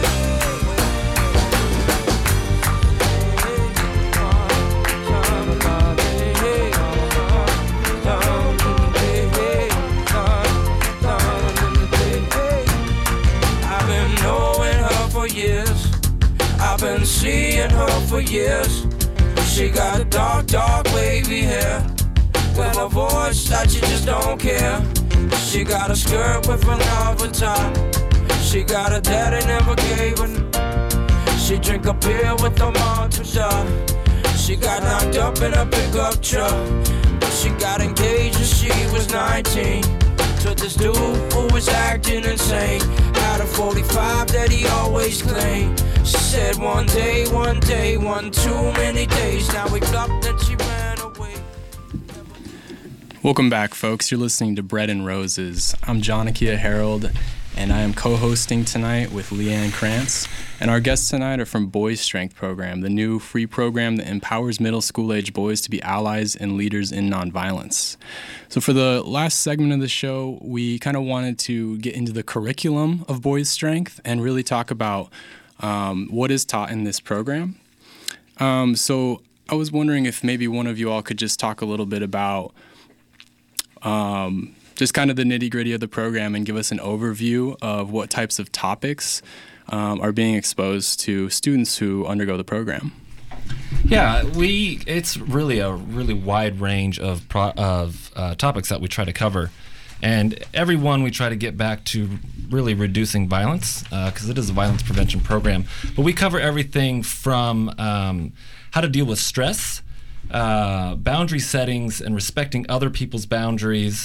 I've been seeing her for years. She got a dark, dark wavy hair, with a voice that you just don't care. She got a skirt with another top. She got a daddy never gave her. She drink a beer with a mom. She got knocked up in a pickup truck. She got engaged when she was nineteen to this dude who was acting insane. Had a forty-five that he always claimed. She said one day, one day, one too many days. Now we got that she ran away. Welcome back, folks. You're listening to Bread and Roses. I'm John Akia Harold, and I am co-hosting tonight with Leanne Krantz. And our guests tonight are from Boys Strength Program, the new free program that empowers middle school-age boys to be allies and leaders in nonviolence. So for the last segment of the show, we kind of wanted to get into the curriculum of Boys Strength and really talk about um, what is taught in this program. Um, so I was wondering if maybe one of you all could just talk a little bit about um, just kind of the nitty-gritty of the program and give us an overview of what types of topics um, are being exposed to students who undergo the program. Yeah, we it's really a really wide range of pro, of uh, topics that we try to cover, and every one we try to get back to really reducing violence, because uh, it is a violence prevention program. But we cover everything from um, how to deal with stress, uh, boundary settings and respecting other people's boundaries,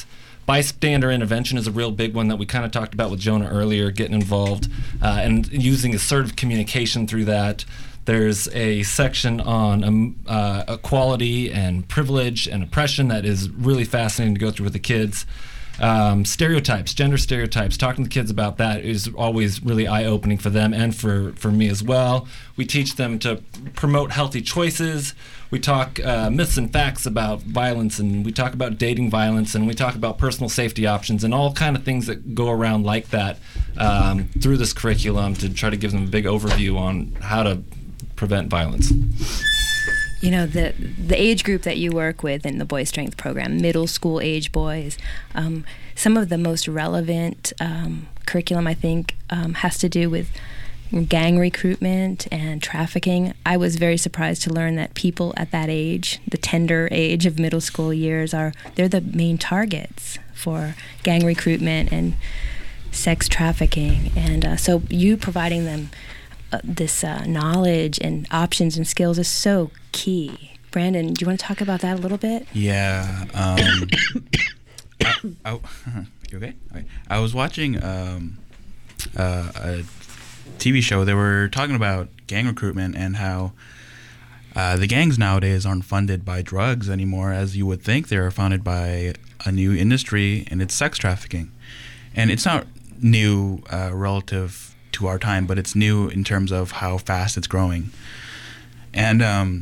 bystander intervention is a real big one that we kind of talked about with Jonah earlier, getting involved uh, and using assertive communication through that. There's a section on um, uh, equality and privilege and oppression that is really fascinating to go through with the kids. Um, stereotypes, gender stereotypes, talking to kids about that is always really eye-opening for them and for, for me as well. We teach them to promote healthy choices. We talk uh, myths and facts about violence, and we talk about dating violence, and we talk about personal safety options and all kind of things that go around like that um, through this curriculum to try to give them a big overview on how to prevent violence. You know, the the age group that you work with in the Boy Strength program, middle school age boys, um, some of the most relevant um, curriculum, I think, um, has to do with gang recruitment and trafficking. I was very surprised to learn that people at that age, the tender age of middle school years, are they're the main targets for gang recruitment and sex trafficking. And uh, so you providing them Uh, this uh, knowledge and options and skills is so key. Brandon, do you want to talk about that a little bit? Yeah. Um, I, I, you okay? okay? I was watching um, uh, a T V show. They were talking about gang recruitment and how uh, the gangs nowadays aren't funded by drugs anymore, as you would think. They're funded by a new industry, and it's sex trafficking. And it's not new uh, relative to our time, but it's new in terms of how fast it's growing, and um,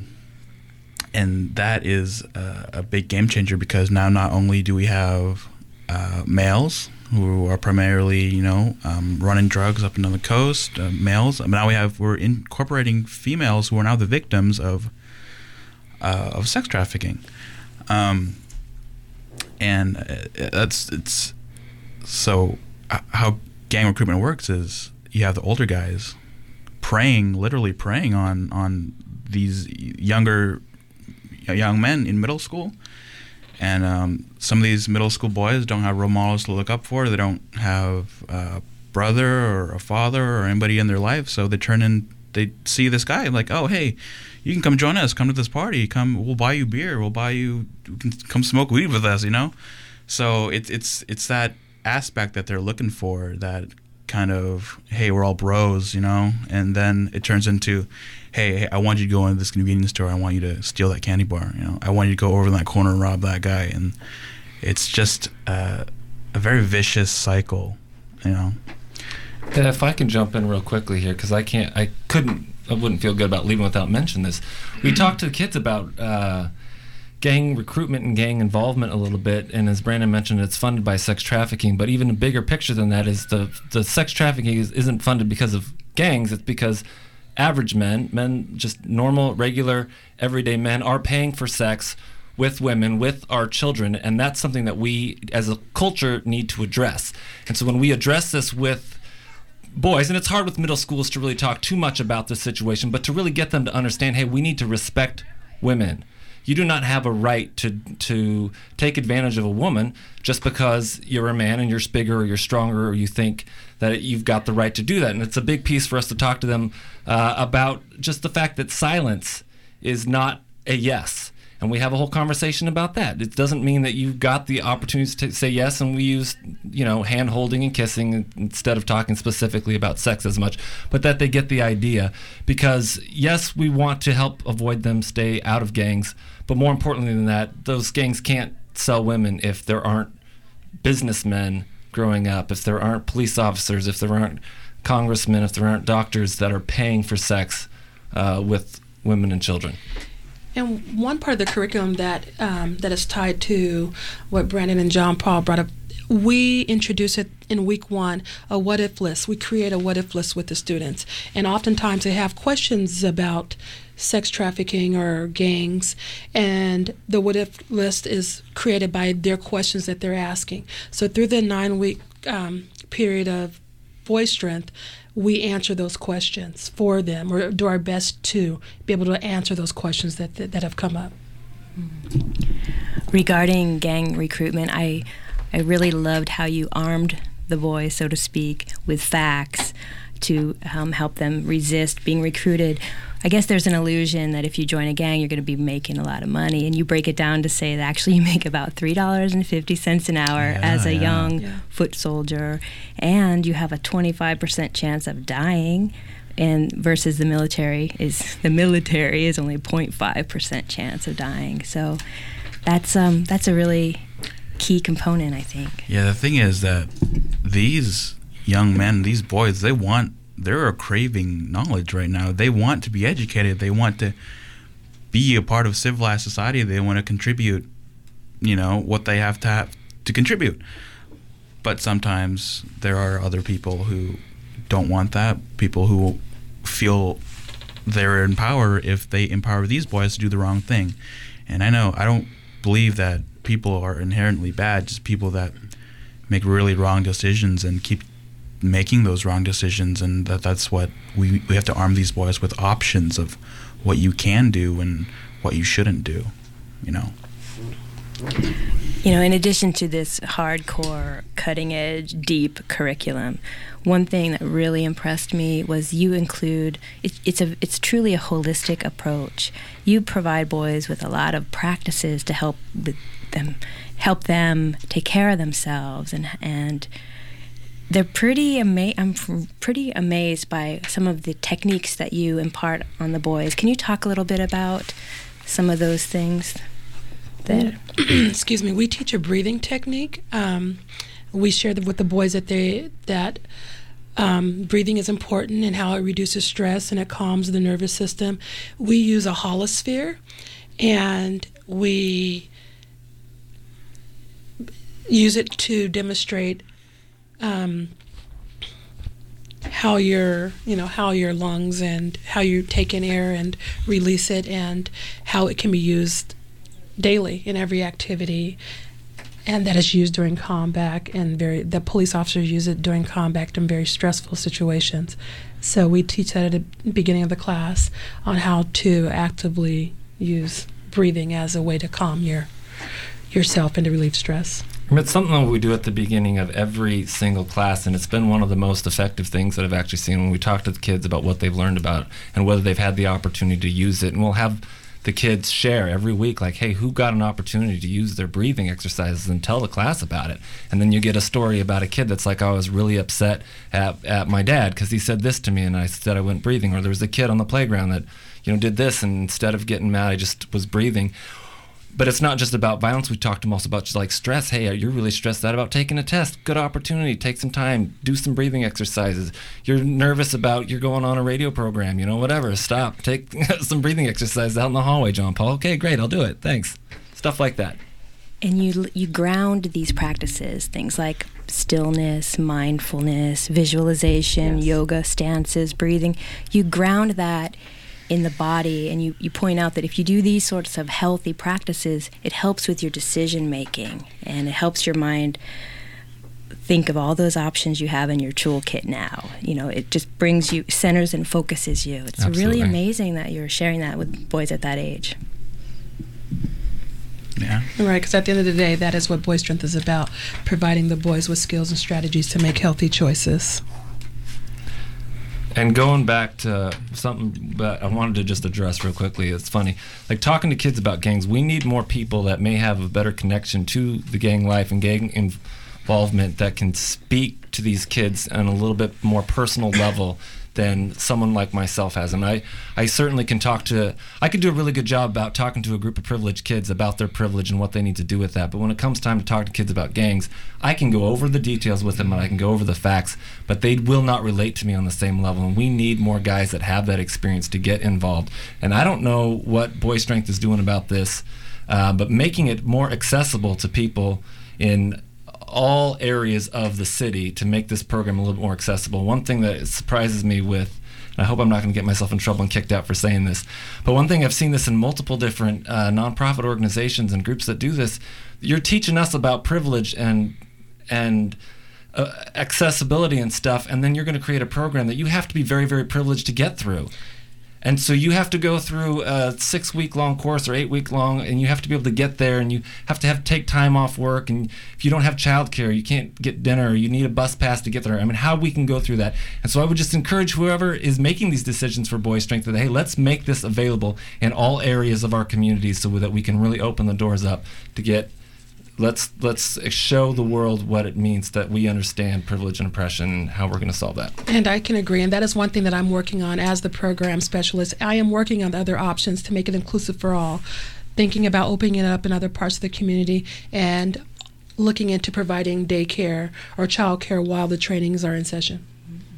and that is uh, a big game changer, because now not only do we have uh, males who are primarily, you know, um, running drugs up and down the coast, uh, males, but now we have we're incorporating females who are now the victims of uh, of sex trafficking, um, and uh, that's it's so uh, how gang recruitment works is, you have the older guys preying, literally preying on, on these younger young men in middle school. And um, some of these middle school boys don't have role models to look up for. They don't have a brother or a father or anybody in their life. So they turn in, they see this guy like, oh, hey, you can come join us. Come to this party. Come, we'll buy you beer. We'll buy you, you can come smoke weed with us, you know? So it's it's it's that aspect that they're looking for, that kind of, hey, we're all bros, you know, and then it turns into, hey, hey, I want you to go into this convenience store. I want you to steal that candy bar. You know, I want you to go over in that corner and rob that guy. And it's just uh, a very vicious cycle, you know. Yeah, if I can jump in real quickly here, because I can't, I couldn't, I wouldn't feel good about leaving without mentioning this. We talked to the kids about uh, gang recruitment and gang involvement a little bit, and as Brandon mentioned, it's funded by sex trafficking, but even a bigger picture than that is the the sex trafficking is, isn't funded because of gangs. It's because average men, men, just normal, regular, everyday men, are paying for sex with women, with our children, and that's something that we as a culture need to address. And so when we address this with boys, and it's hard with middle schools to really talk too much about this situation, but to really get them to understand, hey, we need to respect women. You do not have a right to to take advantage of a woman just because you're a man and you're bigger or you're stronger, or you think that you've got the right to do that. And it's a big piece for us to talk to them uh, about just the fact that silence is not a yes. And we have a whole conversation about that. It doesn't mean that you've got the opportunities to say yes, and we use, you know, hand holding and kissing instead of talking specifically about sex as much, but that they get the idea. Because yes, we want to help avoid them stay out of gangs, but more importantly than that, those gangs can't sell women if there aren't businessmen growing up, if there aren't police officers, if there aren't congressmen, if there aren't doctors that are paying for sex uh, with women and children. And one part of the curriculum that um, that is tied to what Brandon and John Paul brought up, we introduce it in week one, a what-if list. We create a what-if list with the students. And oftentimes they have questions about sex trafficking or gangs, and the what-if list is created by their questions that they're asking. So through the nine-week um, period of Boy Strength, we answer those questions for them, or do our best to be able to answer those questions that that, that have come up. Regarding gang recruitment, I I really loved how you armed the boys, so to speak, with facts to um, help them resist being recruited. I guess there's an illusion that if you join a gang, you're going to be making a lot of money, and you break it down to say that actually you make about three dollars and fifty cents an hour Yeah, as a yeah. young Yeah. foot soldier, and you have a twenty-five percent chance of dying, and versus the military is the military is only zero point five percent chance of dying. So that's um that's a really key component, I think. Yeah, the thing is that these young men, these boys, they want, they're craving knowledge right now. They want to be educated. They want to be a part of civilized society. They want to contribute, you know, what they have to have to contribute. But sometimes there are other people who don't want that, people who feel they're in power if they empower these boys to do the wrong thing. And I know, I don't believe that people are inherently bad, just people that make really wrong decisions and keep making those wrong decisions, and that that's what we we have to arm these boys with options of what you can do and what you shouldn't do, you know. You know, in addition to this hardcore, cutting-edge, deep curriculum, one thing that really impressed me was you include, it, it's a it's truly a holistic approach. You provide boys with a lot of practices to help with them, help them take care of themselves, and and they're pretty ama- I'm pretty amazed by some of the techniques that you impart on the boys. Can you talk a little bit about some of those things? That excuse me, we teach a breathing technique. Um, we share the, with the boys that they that um, breathing is important and how it reduces stress and it calms the nervous system. We use a holosphere, and we use it to demonstrate um, how your you know how your lungs and how you take in air and release it, and how it can be used daily in every activity, and that is used during combat, and very the police officers use it during combat in very stressful situations. So we teach that at the beginning of the class on how to actively use breathing as a way to calm your yourself and to relieve stress. It's something that we do at the beginning of every single class, and it's been one of the most effective things that I've actually seen when we talk to the kids about what they've learned about and whether they've had the opportunity to use it. And we'll have the kids share every week, like, hey, who got an opportunity to use their breathing exercises, and tell the class about it. And then you get a story about a kid that's like, I was really upset at, at my dad because he said this to me and I said I wasn't breathing. Or there was a kid on the playground that, you know, did this, and instead of getting mad, I just was breathing. But it's not just about violence. We talked to them also about just like stress. Hey, you're really stressed out about taking a test. Good opportunity. Take some time. Do some breathing exercises. You're nervous about you're going on a radio program. You know, whatever. Stop. Take some breathing exercises out in the hallway, John Paul. Okay, great. I'll do it. Thanks. Stuff like that. And you you ground these practices, things like stillness, mindfulness, visualization, yes. yoga, stances, breathing. You ground that in the body, and you, you point out that if you do these sorts of healthy practices, it helps with your decision making, and it helps your mind think of all those options you have in your toolkit now. You know, it just brings you, centers and focuses you. It's Absolutely. Really amazing that you're sharing that with boys at that age. Yeah. Right, because at the end of the day, that is what Boy Strength is about, providing the boys with skills and strategies to make healthy choices. And going back to something that I wanted to just address real quickly, it's funny, like talking to kids about gangs, we need more people that may have a better connection to the gang life and gang involvement that can speak to these kids on a little bit more personal level than someone like myself has. And I, I certainly can talk to, I could do a really good job about talking to a group of privileged kids about their privilege and what they need to do with that. But when it comes time to talk to kids about gangs, I can go over the details with them and I can go over the facts, but they will not relate to me on the same level. And we need more guys that have that experience to get involved. And I don't know what Boy Strength is doing about this, uh, but making it more accessible to people in all areas of the city to make this program a little bit more accessible. One thing that surprises me with, and I hope I'm not going to get myself in trouble and kicked out for saying this, but one thing I've seen this in multiple different uh, nonprofit organizations and groups that do this, you're teaching us about privilege and and uh, accessibility and stuff, and then you're going to create a program that you have to be very, very privileged to get through. And so you have to go through a six-week-long course or eight-week-long, and you have to be able to get there, and you have to have take time off work. And if you don't have childcare, you can't get dinner. Or you need a bus pass to get there. I mean, how we can go through that. And so I would just encourage whoever is making these decisions for Boys Strength that, hey, let's make this available in all areas of our communities so that we can really open the doors up to get. Let's let's show the world what it means that we understand privilege and oppression and how we're going to solve that. And I can agree, and that is one thing that I'm working on as the program specialist. I am working on other options to make it inclusive for all, thinking about opening it up in other parts of the community and looking into providing daycare or childcare while the trainings are in session.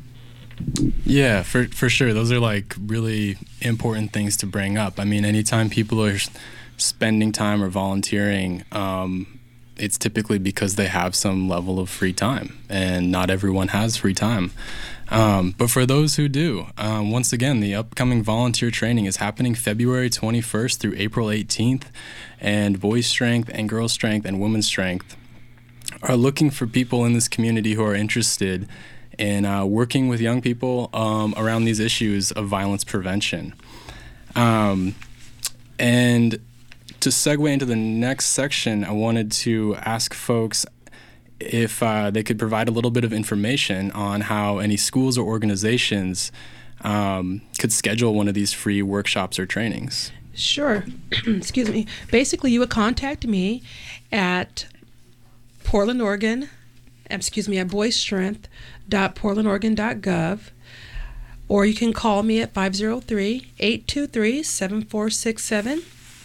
Yeah, for for sure. Those are like really important things to bring up. I mean, anytime people are spending time or volunteering, um, it's typically because they have some level of free time, and not everyone has free time. Um, but for those who do, um, once again, the upcoming volunteer training is happening February twenty-first through April eighteenth, and Boys Strength and Girls Strength and Women's Strength are looking for people in this community who are interested in uh, working with young people um, around these issues of violence prevention. Um, and to segue into the next section, I wanted to ask folks if uh, they could provide a little bit of information on how any schools or organizations um, could schedule one of these free workshops or trainings. Sure. Excuse me. Basically, you would contact me at Portland, Oregon, excuse me, at boys strength dot portland oregon dot gov, or you can call me at five oh three, eight two three, seven four six seven.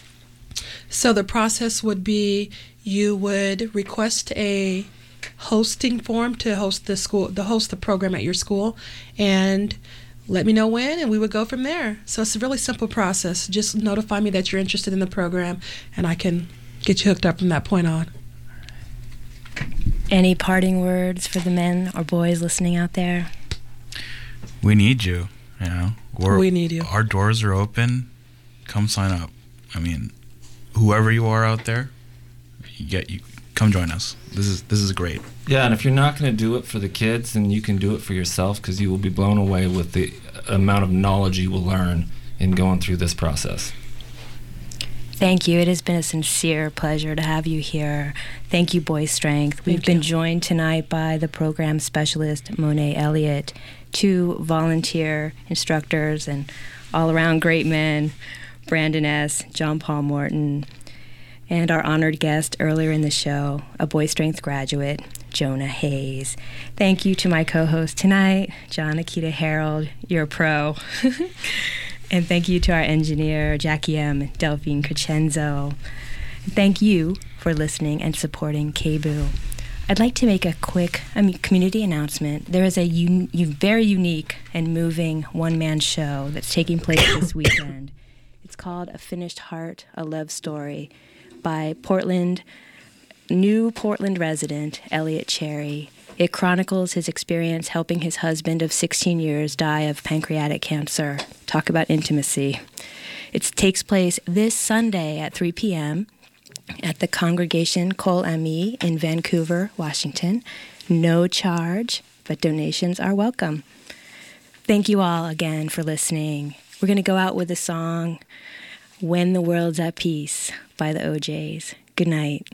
So the process would be you would request a hosting form to host the school, to host the program at your school, and let me know when, and we would go from there. So it's a really simple process. Just notify me that you're interested in the program, and I can get you hooked up from that point on. Any parting words for the men or boys listening out there? We need you. You know, We're, we need you. Our doors are open. Come sign up. I mean, whoever you are out there, you get you. Come join us. This is this is great. Yeah, and if you're not going to do it for the kids, then you can do it for yourself, because you will be blown away with the amount of knowledge you will learn in going through this process. Thank you. It has been a sincere pleasure to have you here. Thank you, Boys Strength. We've Thank been you. joined tonight by the program specialist, Monet Elliott, two volunteer instructors and all-around great men, Brandon S., John Paul Morton, and our honored guest earlier in the show, a Boys Strength graduate, Jonah Hayes. Thank you to my co-host tonight, John Akita Harold. You're a pro. And thank you to our engineer, Jackie M. Delphine Crescenzo. Thank you for listening and supporting K B U. I'd like to make a quick I mean, community announcement. There is a un- very unique and moving one-man show that's taking place this weekend. It's called A Finished Heart, A Love Story by Portland, new Portland resident, Elliot Cherry. It chronicles his experience helping his husband of sixteen years die of pancreatic cancer. Talk about intimacy. It takes place this Sunday at three p.m. at the Congregation Kol Ami in Vancouver, Washington. No charge, but donations are welcome. Thank you all again for listening. We're going to go out with a song, When the World's at Peace by the O Js. Good night.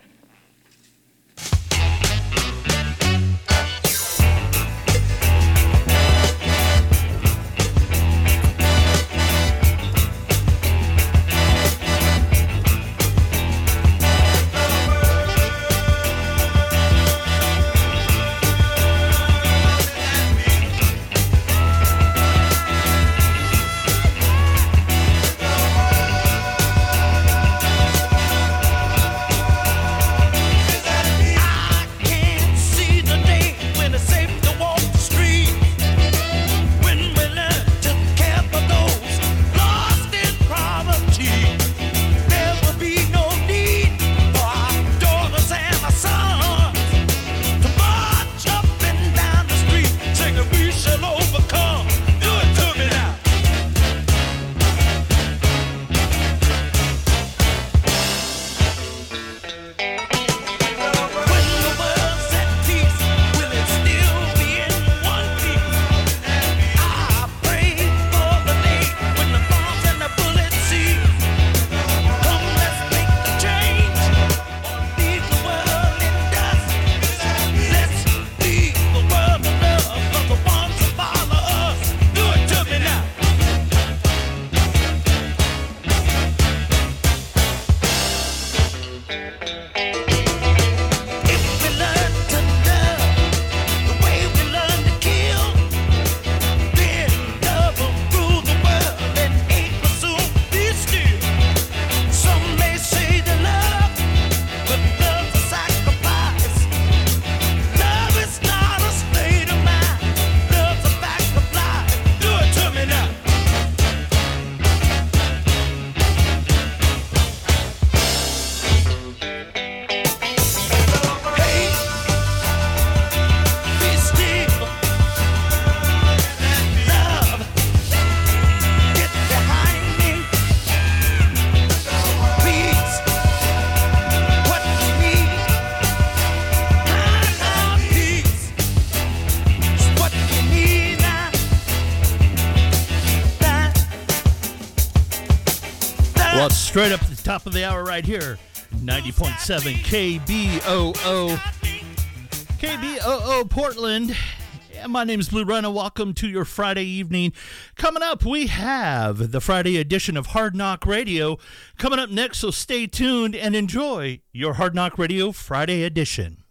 straight up to the top of the hour right here. ninety point seven K B O O. K B O O Portland. Yeah, my name is Blue Rhino. Welcome to your Friday evening. Coming up, we have the Friday edition of Hard Knock Radio coming up next, so stay tuned and enjoy your Hard Knock Radio Friday edition.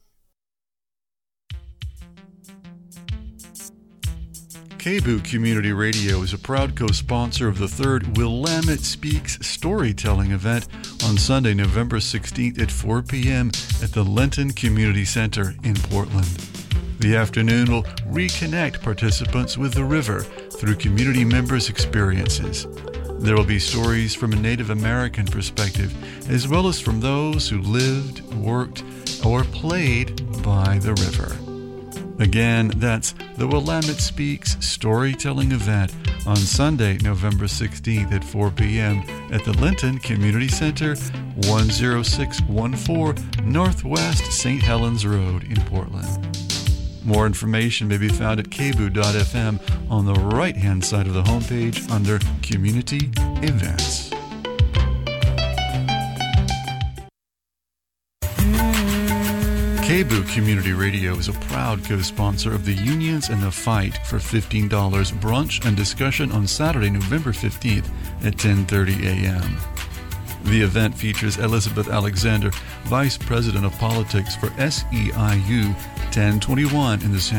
K B O O Community Radio is a proud co-sponsor of the third Willamette Speaks storytelling event on Sunday, November sixteenth at four p.m. at the Lenton Community Center in Portland. The afternoon will reconnect participants with the river through community members' experiences. There will be stories from a Native American perspective, as well as from those who lived, worked, or played by the river. Again, that's the Willamette Speaks storytelling event on Sunday, November sixteenth at four p.m. at the Lenton Community Center, one oh six one four Northwest Saint Helens Road in Portland. More information may be found at k b o o dot f m on the right-hand side of the homepage under Community Events. K B O O Community Radio is a proud co-sponsor of the Unions and the Fight for fifteen dollars brunch and discussion on Saturday, November fifteenth at ten thirty a.m. The event features Elizabeth Alexander, Vice President of Politics for S E I U ten twenty-one in the San